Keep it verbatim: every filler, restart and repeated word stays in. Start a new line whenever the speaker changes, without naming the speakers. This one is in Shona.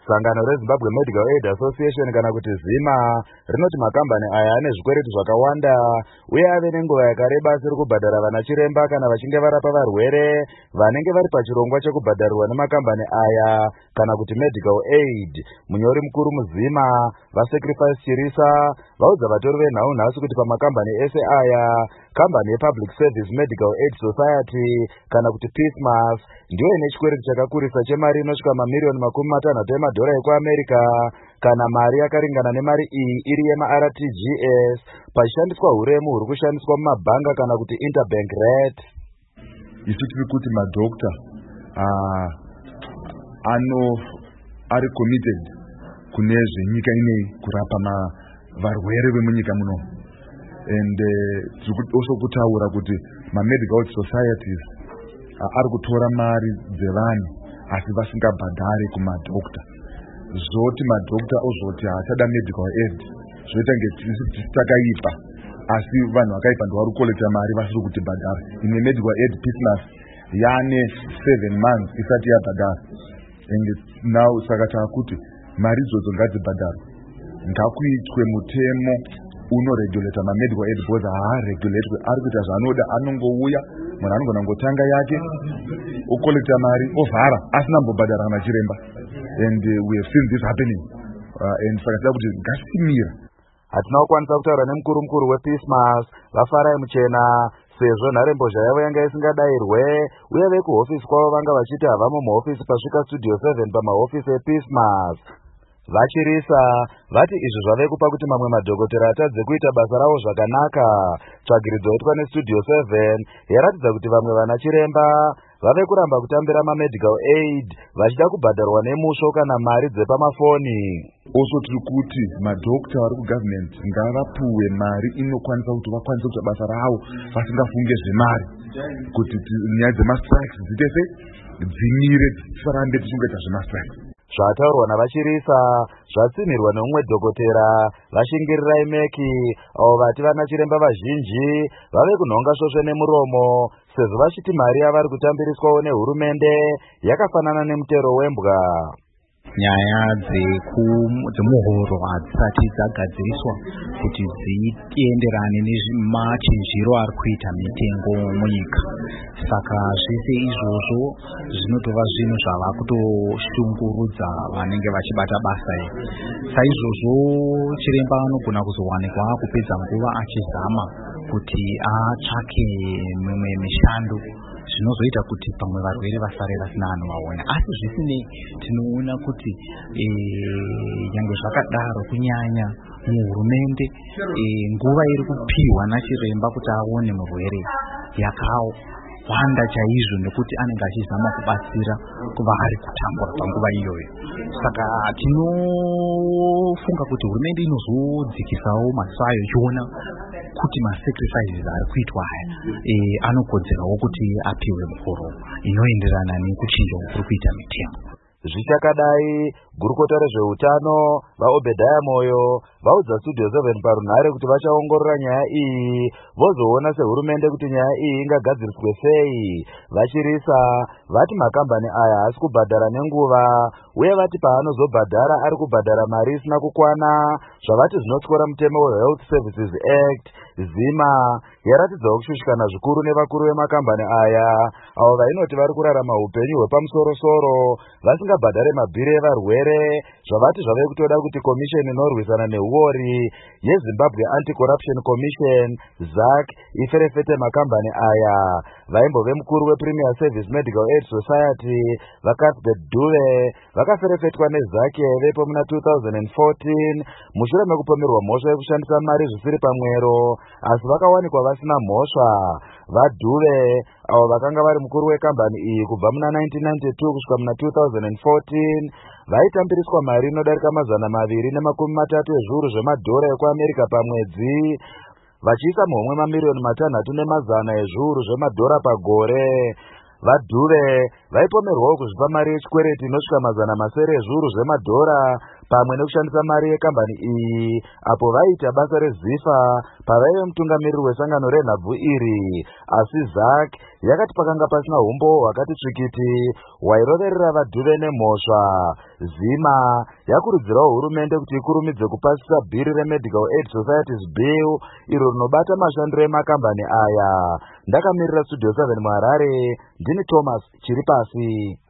Sangano reZimbabwe Medical Aid Association kana kuti ZIMA rinoti makambani aya ane zvikwereti zvakawanda uye ave nenguva yakareba asiri kubhadhara vana chiremba kana vachinge varapa varwere vanenge vari pachirongwa chekubhadharirwa nemakambani aya kana kuti medical aid. Munyori mukuru muZIMA vaSacrifice Chirisa vaudza vatori venhau nhasi kuti pamakambani ese aya kambani yePublic Service Medical Aid Society kana kuti PISMAS ndiyo ine chikwereti chakakurisa chemari inosvika mamiliyoni makumi matanhatu emadhora ekuAmerica kana mari yakaringana nemari iyi iri yemaR T G S pachishandiswa huremu huri kushandiswa mumabhanga kana kuti interbank rate.
Isu tiri kuti madokta uh, ano ari committed kune zvenyika inei kurapa ma varwere vemunyika muno and tiri uh, also kutaura kuti ma medical societies uh, ari kutora mari dzevanhu asi vasingabhadhari kumadokta. Zvoti madokta ozoti haachada medical aid zvoita ngetisakaipa asi vanhu vakaipa ndivari kukolekta mari vasiri kutibhadhara. Imwe medical aid PISMAS yaane seven months isati yabhadhara and now saka taakuti mari idzodzo ngadzibhadharwe. Ngakuitwe mutemo unoregulata mamedical aid because haaregulatwe, ari kuita zvaanoda. Anongouya munhu anogona ngotanga yake okolekta mari ovhara asina mbobhadhara kana chiremba and uh, we have seen this happening uh, and saka tida kuti ngasimira.
Hatina kukwanisa kutaura nemukuru mukuru wePISMAS vaFarai Muchena sezvo nharembozha yavo yanga isingadayirwe uye vekuhofisi kwavo vanga vachiti havamo muhofisi pasvika studio seven pamahofisi ePISMAS. Vachirisa vati izvi zvave kupa kuti mamwe madhokotera atadze kuita basa ravo zvakanaka. Tsvagiridzo yaitwa nestudio seven yaratidza kuti vamwe vana chiremba vave kuramba kutambira mamedical aid vachida kubhadharwa nemusho kana mari dzepamafoni.
Also tiri kuti madokta vari kugovernment ngavapuwe mari inokwanisa kuti vakwanise kuita basa ravo vasingafunge zvemari kuti nyaya dzemastrikes dziite sei dzimire tisarambe tichingota zvemastrikes.
Zvataurwa navachirisa zvatsinirwa neumwe dhokotera vashingirirai meki avo vati vana chiremba vazhinji vave kunhonga svosve nemuromo sezvo vachiti mari yavari kutambiriswawo nehurumende yakafanana nemutero wembwa.
Nyaya dzemuhoro hadzisati dzagadziriswa kuti dzienderane nemachinjiro ari kuita mitengo munyika. Saka zvese izvozvo zvinotova zvinhu zvava kutoshungurudza vanenge vachibata basa iri. Saizvozvo chiremba anogona kuzowanikwa kupedza nguva achizama kuti atsvake mimwe mishando zvinozoita kuti pamwe varwere vasare vasina vanhu vaona. Asi zvisinei tinoona kuti nyangwe zvakadaro kunyanya muhurumende nguva iri kupiwa nachiremba kuti aone murwere yakawanda chaizvo nekuti anenge achizama kubatsira kuva ari kutambura panguva iyoyo. Saka tinofunga kuti hurumende inozodzikisawo maziso ayo ichiona kuti masacrifices ari kuitwa haya anokodzerawo kuti apiwe muhoro inoenderana nekuchinja kuri kuita mitengo.
Zvichakadai gurukota rezveutano vaObedhaya Moyo vaudza studio seven parunhare kuti vachaongorora nyaya iyi vozoona sehurumende kuti nyaya iyi ingagadziriswe sei. Vachirisa vati makambani aya haasi kubhadhara nenguva uye vati paanozobhadhara ari kubhadhara mari isina kukwana zvavati zvinotyora mutemo weHealth Services Act. ZIMA yaratidzawo kushushikana zvikuru nevakuru vemakambani aya avo vainoti vari kurarama upenyu hwepamusorosoro vasingabhadhare mabhiri evarwere zvavati zvave kutoda kuti komisheni inorwisana neuori yeZimbabwe Anti-Corruption Commission Z A C iferefete makambani aya. Vaimbove mukuru wePremier Service Medical Aid Society vaCuthbert Dube vakaferefetwa neZ A C yaivepo muna two thousand fourteen mushure mekupomerwa mhosva yekushandisa mari zvisiri pamwero asi vakawanikwa vasina mhosva. VaDube avo vakanga vari mukuru wekambani iyi kubva muna nineteen ninety-two kusvika muna two thousand fourteen vaitambiriswa mari inodarika mazana maviri nemakumi matatu ezviuru zvemadhora ekuAmerica pamwedzi vachiisa muhomwe mamiliyoni matanhatu nemazana ezviuru zvemadhora pagore. VaDube vaipomerwawo kuzvipa mari yechikwereti inosvika mazana masere ezviuru zvemadhora pamwe nekushandisa mari yekambani iyi apo vaita basa rezifa pavaive mutungamiriri wesangano renhabvu iri. Asi Zack yakati pakanga pasina umbo hwakati tsvikiti hwairoverera vadhuve nemhosva. Zima yakurudzirawo hurumende kuti ikurumidze kupasisa bhiri reMedical Aid Societies Bill iro rinobata mashandiro emakambani aya. Ndakamirira Studio seven muHarare, ndini Thomas Chiripasi.